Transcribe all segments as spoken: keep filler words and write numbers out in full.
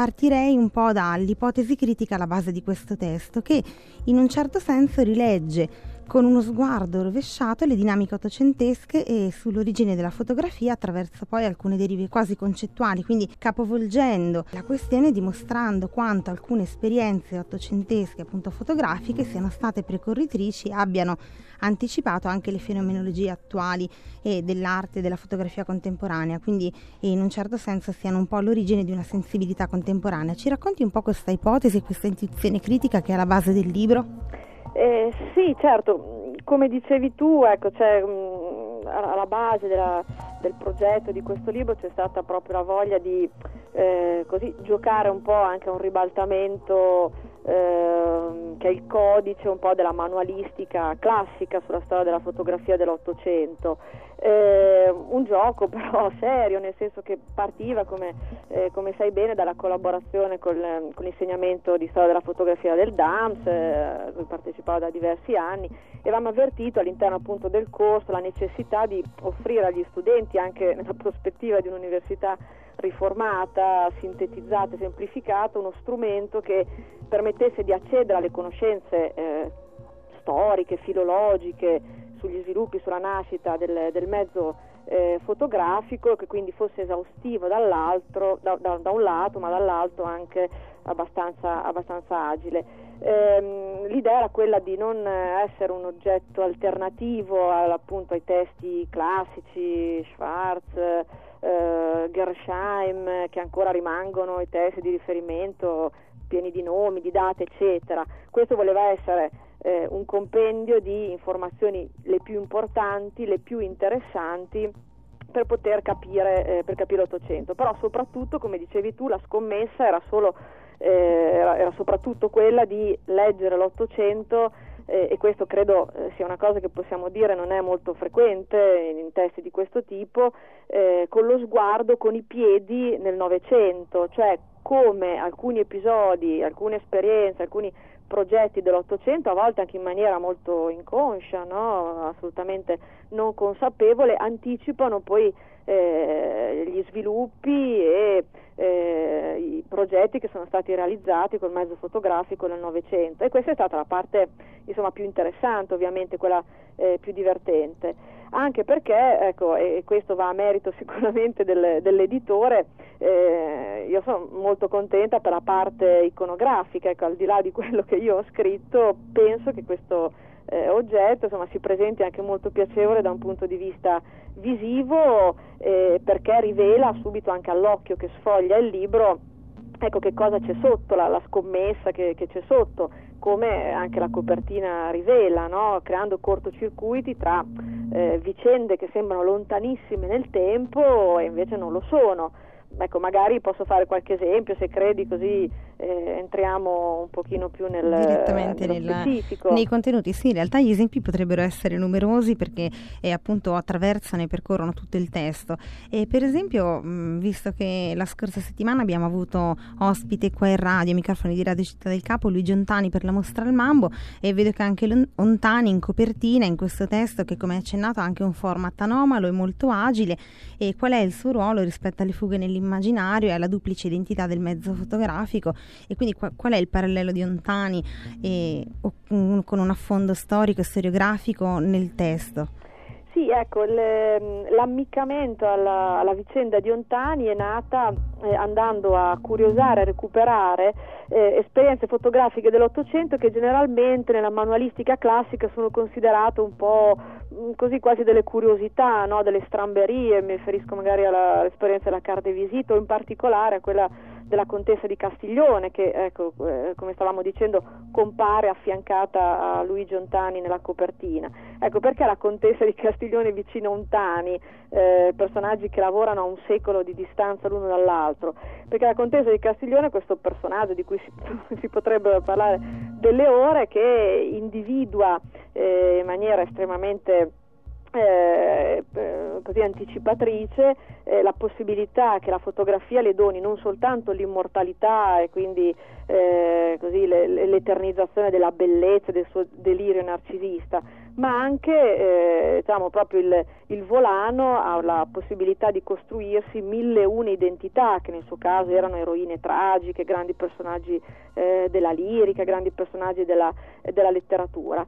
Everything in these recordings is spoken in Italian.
partirei un po' dall'ipotesi critica alla base di questo testo, che in un certo senso rilegge con uno sguardo rovesciato le dinamiche ottocentesche e sull'origine della fotografia attraverso poi alcune derive quasi concettuali, quindi capovolgendo la questione, dimostrando quanto alcune esperienze ottocentesche appunto fotografiche siano state precorritrici, abbiano anticipato anche le fenomenologie attuali e dell'arte e della fotografia contemporanea, quindi in un certo senso siano un po' all'origine di una sensibilità contemporanea. Ci racconti un po' questa ipotesi e questa intuizione critica che è alla base del libro? Eh, sì, certo, come dicevi tu, ecco, c'è mh, alla base della, del progetto di questo libro c'è stata proprio la voglia di eh, così giocare un po' anche a un ribaltamento eh, che è il codice un po' della manualistica classica sulla storia della fotografia dell'Ottocento. Eh, un gioco però serio, nel senso che partiva, come, eh, come sai bene, dalla collaborazione col, con l'insegnamento di storia della fotografia del D A M S, eh, cui partecipavo da diversi anni, e avevamo avvertito all'interno appunto del corso la necessità di offrire agli studenti, anche nella prospettiva di un'università riformata, sintetizzata e semplificata, uno strumento che permettesse di accedere alle conoscenze eh, storiche, filologiche, sugli sviluppi, sulla nascita del, del mezzo eh, fotografico, che quindi fosse esaustivo dall'altro, da, da, da un lato, ma dall'altro anche abbastanza, abbastanza agile. Ehm, l'idea era quella di non essere un oggetto alternativo al, appunto ai testi classici, Schwarz, eh, Gersheim, che ancora rimangono i testi di riferimento pieni di nomi, di date, eccetera. Questo voleva essere eh, un compendio di informazioni le più importanti, le più interessanti per poter capire eh, per capire l'Ottocento. Però soprattutto, come dicevi tu, la scommessa era solo eh, era, era soprattutto quella di leggere l'Ottocento, eh, e questo credo eh, sia una cosa che possiamo dire non è molto frequente in, in testi di questo tipo, eh, con lo sguardo, con i piedi nel Novecento, cioè come alcuni episodi, alcune esperienze, alcuni progetti dell'Ottocento, a volte anche in maniera molto inconscia, no? Assolutamente non consapevole, anticipano poi eh, gli sviluppi e eh, i progetti che sono stati realizzati col mezzo fotografico nel Novecento, e questa è stata la parte insomma più interessante, ovviamente quella eh, più divertente. Anche perché, ecco, e questo va a merito sicuramente del, dell'editore, eh, io sono molto contenta per la parte iconografica, ecco, al di là di quello che io ho scritto, penso che questo eh, oggetto insomma si presenti anche molto piacevole da un punto di vista visivo, eh, perché rivela subito anche all'occhio che sfoglia il libro, ecco, che cosa c'è sotto, la, la scommessa che, che c'è sotto, come anche la copertina rivela, no? Creando cortocircuiti tra eh, vicende che sembrano lontanissime nel tempo e invece non lo sono. Ecco, magari posso fare qualche esempio, se credi, così eh, entriamo un pochino più nel, direttamente nello nella, specifico. nei contenuti. Sì, in realtà gli esempi potrebbero essere numerosi, perché eh, appunto attraversano e percorrono tutto il testo. E per esempio, mh, visto che la scorsa settimana abbiamo avuto ospite qua in radio, microfoni di Radio Città del Capo, Luigi Ontani per la mostra al Mambo, e vedo che anche Ontani in copertina in questo testo, che come accennato ha anche un format anomalo e molto agile. E qual è il suo ruolo rispetto alle fughe nell'immaginario e alla duplice identità del mezzo fotografico, e quindi qual, qual è il parallelo di Ontani e, o, un, con un affondo storico e storiografico nel testo? Sì, ecco, il, l'ammiccamento alla, alla vicenda di Ontani è nata eh, andando a curiosare, a recuperare eh, esperienze fotografiche dell'Ottocento che generalmente nella manualistica classica sono considerate un po' mh, così, quasi delle curiosità, no? Delle stramberie. Mi riferisco magari alla, all'esperienza della carte visite, o in particolare a quella della contessa di Castiglione, che ecco, eh, come stavamo dicendo, compare affiancata a Luigi Ontani nella copertina. Ecco, perché la contessa di Castiglione vicino a Ontani, eh, personaggi che lavorano a un secolo di distanza l'uno dall'altro? Perché la contessa di Castiglione è questo personaggio di cui si, si potrebbe parlare delle ore, che individua eh, in maniera estremamente Eh, così anticipatrice eh, la possibilità che la fotografia le doni non soltanto l'immortalità e quindi eh, così le, l'eternizzazione della bellezza, del suo delirio narcisista, ma anche eh, diciamo proprio il, il volano ha la possibilità di costruirsi mille e una identità, che nel suo caso erano eroine tragiche, grandi personaggi eh, della lirica, grandi personaggi della, della letteratura.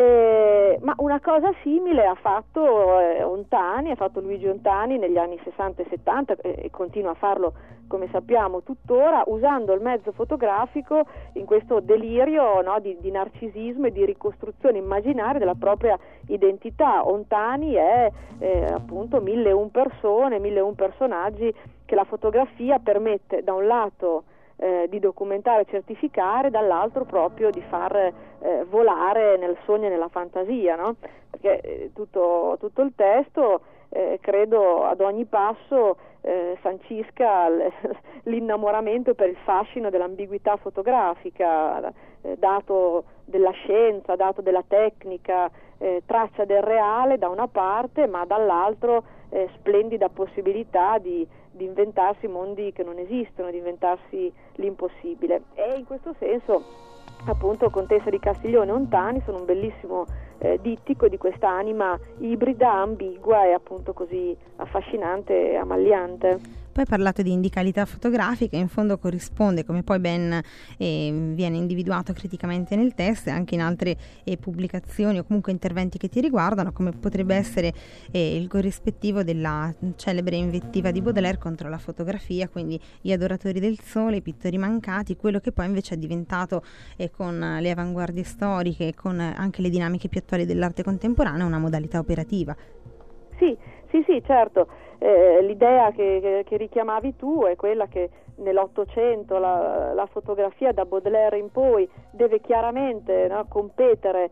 Eh, ma una cosa simile ha fatto eh, Ontani, ha fatto Luigi Ontani negli anni sessanta e settanta e, e continua a farlo, come sappiamo, tuttora, usando il mezzo fotografico in questo delirio, no, di, di narcisismo e di ricostruzione immaginaria della propria identità. Ontani è eh, appunto mille e un persone, mille e un personaggi che la fotografia permette da un lato Eh, di documentare e certificare, dall'altro proprio di far eh, volare nel sogno e nella fantasia, no? Perché eh, tutto, tutto il testo eh, credo ad ogni passo eh, sancisca l- l'innamoramento per il fascino dell'ambiguità fotografica, eh, dato della scienza, dato della tecnica, eh, traccia del reale da una parte, ma dall'altro eh, splendida possibilità di di inventarsi mondi che non esistono, di inventarsi l'impossibile. E in questo senso appunto Contessa di Castiglione e Ontani sono un bellissimo eh, dittico di questa anima ibrida, ambigua e appunto così affascinante e ammagliante. Poi hai parlato di indicalità fotografica, in fondo corrisponde, come poi ben eh, viene individuato criticamente nel testo e anche in altre eh, pubblicazioni o comunque interventi che ti riguardano, come potrebbe essere eh, il corrispettivo della celebre invettiva di Baudelaire contro la fotografia, quindi gli adoratori del sole, i pittori mancati, quello che poi invece è diventato eh, con le avanguardie storiche e con anche le dinamiche più attuali dell'arte contemporanea una modalità operativa. Sì, sì, sì, certo. Eh, l'idea che, che, che richiamavi tu è quella che nell'Ottocento la, la fotografia da Baudelaire in poi deve chiaramente, no, competere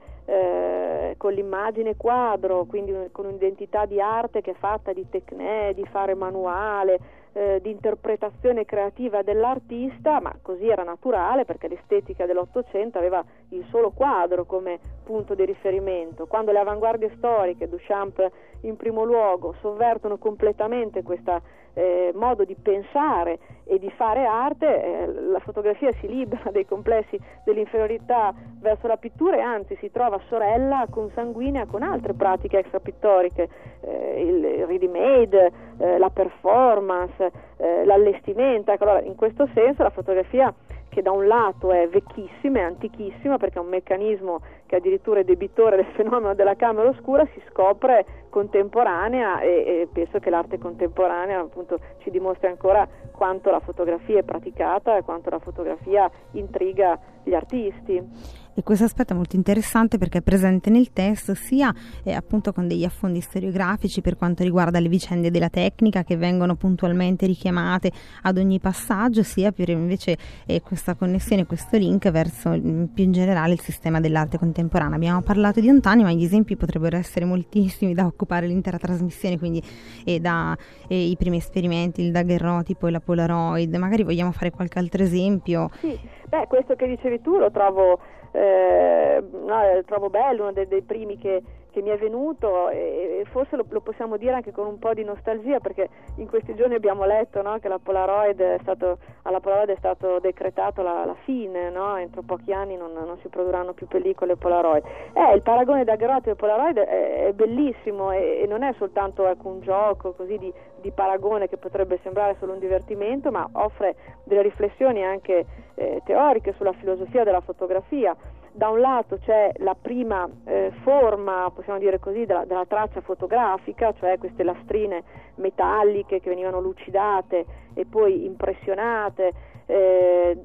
eh, con l'immagine quadro, quindi con un'identità di arte che è fatta di tecnè, di fare manuale, eh, di interpretazione creativa dell'artista, ma così era naturale perché l'estetica dell'Ottocento aveva il solo quadro come punto di riferimento. Quando le avanguardie storiche, Duchamp in primo luogo, sovvertono completamente questo eh, modo di pensare e di fare arte, eh, la fotografia si libera dei complessi dell'inferiorità verso la pittura e anzi si trova sorella consanguinea con altre pratiche extrapittoriche, eh, il ready-made, eh, la performance, eh, l'allestimento. Ecco, allora, in questo senso la fotografia, che da un lato è vecchissima, è antichissima perché è un meccanismo che addirittura è debitore del fenomeno della camera oscura, si scopre contemporanea e, e penso che l'arte contemporanea appunto ci dimostri ancora quanto la fotografia è praticata e quanto la fotografia intriga gli artisti. E questo aspetto è molto interessante perché è presente nel testo sia eh, appunto con degli affondi storiografici per quanto riguarda le vicende della tecnica che vengono puntualmente richiamate ad ogni passaggio, sia per invece eh, questa connessione, questo link verso più in generale il sistema dell'arte contemporanea. Abbiamo parlato di Ontani, ma gli esempi potrebbero essere moltissimi da occupare l'intera trasmissione, quindi eh, da eh, i primi esperimenti, il daguerrotipo e la Polaroid. Magari vogliamo fare qualche altro esempio? Sì, beh, questo che dicevi tu lo trovo Eh, no, trovo bello, uno dei, dei primi che, che mi è venuto e, e forse lo, lo possiamo dire anche con un po' di nostalgia perché in questi giorni abbiamo letto, no, che la Polaroid è stato, alla Polaroid è stato decretato la, la fine, no? Entro pochi anni non, non si produrranno più pellicole Polaroid. Eh, il paragone da daguerrotipo e Polaroid è, è bellissimo e, e non è soltanto ecco, un gioco così di, di paragone che potrebbe sembrare solo un divertimento, ma offre delle riflessioni anche eh, teoriche sulla filosofia della fotografia. Da un lato c'è la prima eh, forma, possiamo dire così, della, della traccia fotografica, cioè queste lastrine metalliche che venivano lucidate e poi impressionate, eh,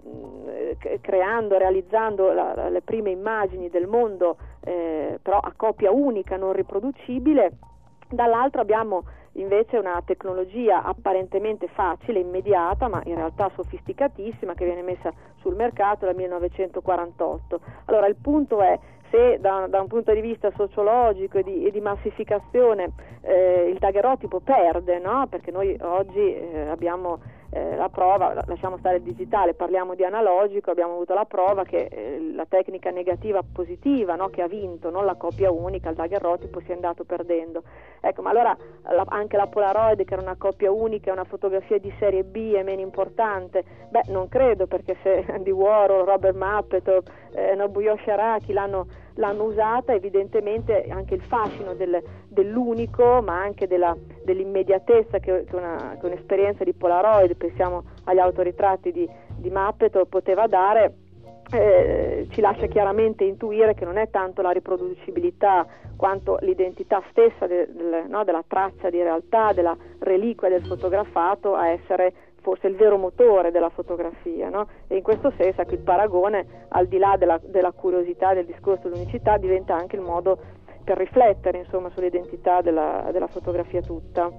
creando, realizzando la, la, le prime immagini del mondo, eh, però a copia unica, non riproducibile. Dall'altro abbiamo invece una tecnologia apparentemente facile, immediata, ma in realtà sofisticatissima, che viene messa sul mercato dal millenovecentoquarantotto. Allora il punto è, se da, da un punto di vista sociologico e di, e di massificazione eh, il daguerrotipo perde, no? Perché noi oggi eh, abbiamo eh, la prova, lasciamo stare il digitale, parliamo di analogico, abbiamo avuto la prova che eh, la tecnica negativa positiva, no? Che ha vinto, non la copia unica, il daguerrotipo si è andato perdendo. Ecco, ma allora la, anche la Polaroid, che era una copia unica, è una fotografia di serie B, è meno importante? Beh, non credo, perché se Andy Warhol, Robert Mapplethorpe, eh, Nobuyoshi Araki l'hanno l'hanno usata, evidentemente anche il fascino del, dell'unico, ma anche della, dell'immediatezza che, che, una, che un'esperienza di Polaroid, pensiamo agli autoritratti di, di Muppet, poteva dare. Eh, ci lascia chiaramente intuire che non è tanto la riproducibilità quanto l'identità stessa de, del, no, della traccia di realtà, della reliquia del fotografato a essere forse il vero motore della fotografia, no? E in questo senso ecco, il paragone, al di là della, della curiosità del discorso dell'unicità, diventa anche il modo per riflettere insomma sull'identità della, della fotografia tutta.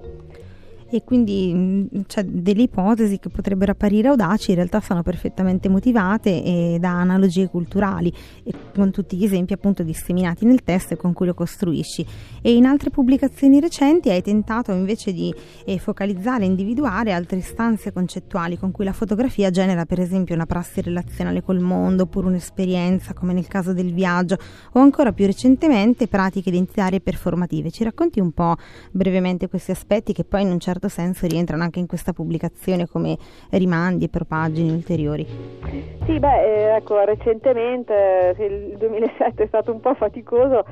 E quindi cioè, delle ipotesi che potrebbero apparire audaci in realtà sono perfettamente motivate e da analogie culturali, e con tutti gli esempi appunto disseminati nel testo e con cui lo costruisci. E in altre pubblicazioni recenti hai tentato invece di eh, focalizzare e individuare altre istanze concettuali con cui la fotografia genera per esempio una prassi relazionale col mondo, oppure un'esperienza come nel caso del viaggio, o ancora più recentemente pratiche identitarie e performative. Ci racconti un po' brevemente questi aspetti che poi in un certo senso rientrano anche in questa pubblicazione come rimandi e propagini ulteriori? Sì, beh, ecco, recentemente, il duemilasette è stato un po' faticoso,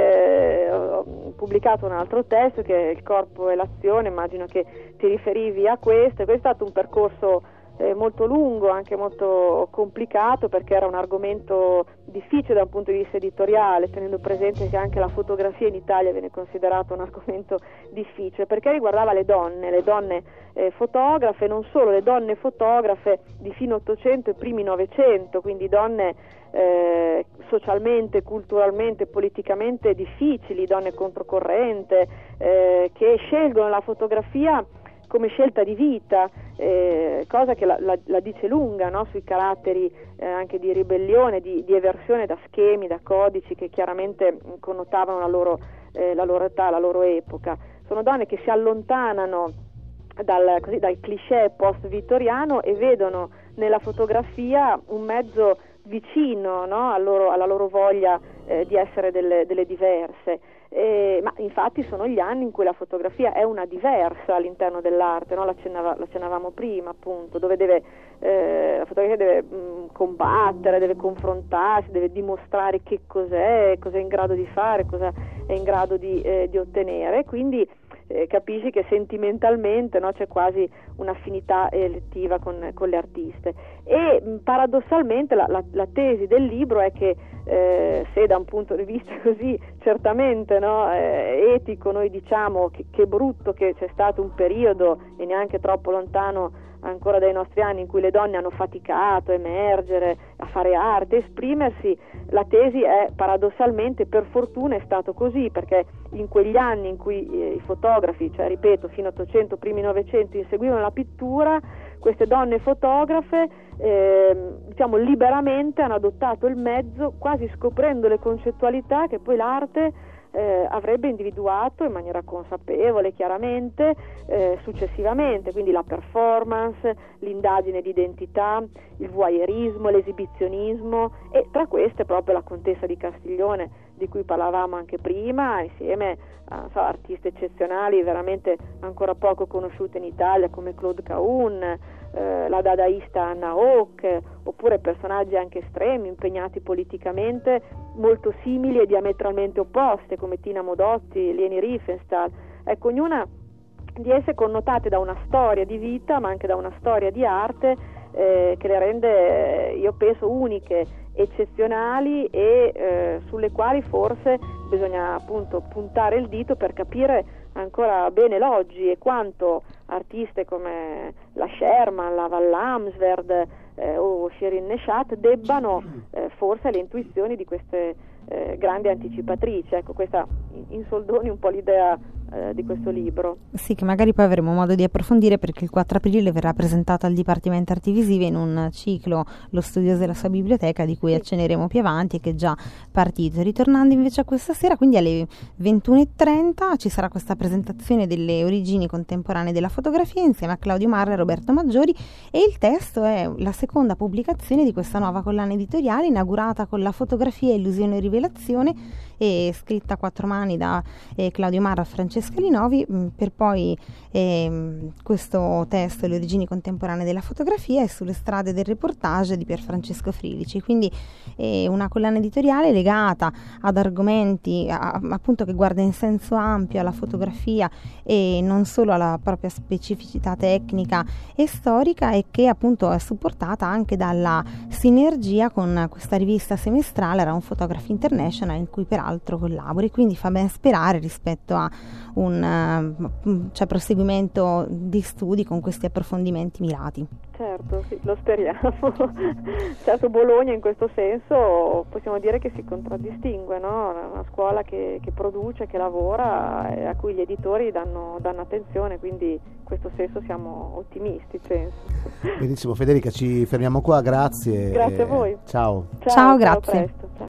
eh, ho pubblicato un altro testo che è Il corpo e l'azione, immagino che ti riferivi a questo, e questo è stato un percorso eh, molto lungo, anche molto complicato, perché era un argomento difficile da un punto di vista editoriale, tenendo presente che anche la fotografia in Italia viene considerata un argomento difficile, perché riguardava le donne, le donne eh, fotografe, non solo le donne fotografe di fine Ottocento e primi Novecento, quindi donne eh, socialmente, culturalmente, politicamente difficili, donne controcorrente, eh, che scelgono la fotografia come scelta di vita, eh, cosa che la, la, la dice lunga, no? Sui caratteri eh, anche di ribellione, di, di eversione da schemi, da codici che chiaramente connotavano la loro, eh, la loro età, la loro epoca. Sono donne che si allontanano dal, così, dal cliché post-vittoriano e vedono nella fotografia un mezzo vicino, no? Al loro, alla loro voglia eh, di essere delle, delle diverse. Eh, ma infatti sono gli anni in cui la fotografia è una diversa all'interno dell'arte, no? L'accennava, l'accennavamo prima appunto, dove deve, eh, la fotografia deve mh, combattere, deve confrontarsi, deve dimostrare che cos'è, cosa è in grado di fare, cosa è in grado di, eh, di ottenere, quindi eh, capisci che sentimentalmente, no, c'è quasi un'affinità elettiva con, con le artiste. E mh, paradossalmente la, la, la tesi del libro è che Eh, se da un punto di vista così certamente no, eh, etico noi diciamo che, che brutto che c'è stato un periodo e neanche troppo lontano ancora dai nostri anni in cui le donne hanno faticato a emergere, a fare arte, esprimersi, la tesi è paradossalmente per fortuna è stato così, perché in quegli anni in cui eh, i fotografi, cioè ripeto fino all'Ottocento, primi Novecento, inseguivano la pittura, queste donne fotografe eh, diciamo liberamente hanno adottato il mezzo, quasi scoprendo le concettualità che poi l'arte eh, avrebbe individuato in maniera consapevole chiaramente eh, successivamente, quindi la performance, l'indagine di identità, il voyeurismo, l'esibizionismo, e tra queste proprio la Contessa di Castiglione di cui parlavamo anche prima, insieme a so, artiste eccezionali veramente ancora poco conosciute in Italia come Claude Cahun, eh, la dadaista Anna Hawke, oppure personaggi anche estremi, impegnati politicamente, molto simili e diametralmente opposte come Tina Modotti, Leni Riefenstahl. Ecco, ognuna di esse connotate da una storia di vita ma anche da una storia di arte eh, che le rende, eh, io penso, uniche, eccezionali e eh, sulle quali forse bisogna appunto puntare il dito per capire ancora bene l'oggi e quanto artiste come la Sherman, la Val Amsverd eh, o Shirin Neshat debbano eh, forse alle intuizioni di queste eh, grandi anticipatrici. Ecco, questa in soldoni un po' l'idea eh, di questo libro. Sì, che magari poi avremo modo di approfondire, perché il quattro aprile verrà presentata al Dipartimento Arti Visive in un ciclo Lo studioso della sua biblioteca, di cui sì. accenneremo più avanti e che è già partito. Ritornando invece a questa sera, quindi alle ventuno e trenta ci sarà questa presentazione delle origini contemporanee della fotografia insieme a Claudio Marra e Roberto Maggiori, e il testo è la seconda pubblicazione di questa nuova collana editoriale inaugurata con La fotografia, illusione e rivelazione, e scritta a quattro mani da eh, Claudio Marra, Francesco Francesca Linovi, mh, per poi eh, questo testo, Le origini contemporanee della fotografia, e Sulle strade del reportage di Pier Francesco Frilici. Quindi è una collana editoriale legata ad argomenti a, appunto che guarda in senso ampio alla fotografia e non solo alla propria specificità tecnica e storica, e che appunto è supportata anche dalla sinergia con questa rivista semestrale Round Photography International, in cui peraltro collabori, quindi fa ben sperare rispetto a un uh, cioè proseguimento di studi con questi approfondimenti mirati. Certo, sì, lo speriamo. Certo, Bologna in questo senso possiamo dire che si contraddistingue, no? È una scuola che, che produce, che lavora e a cui gli editori danno, danno attenzione, quindi in questo senso siamo ottimisti, penso. Benissimo, Federica, ci fermiamo qua, grazie. Grazie a voi. Ciao. Ciao, ciao, grazie. Presto. Ciao.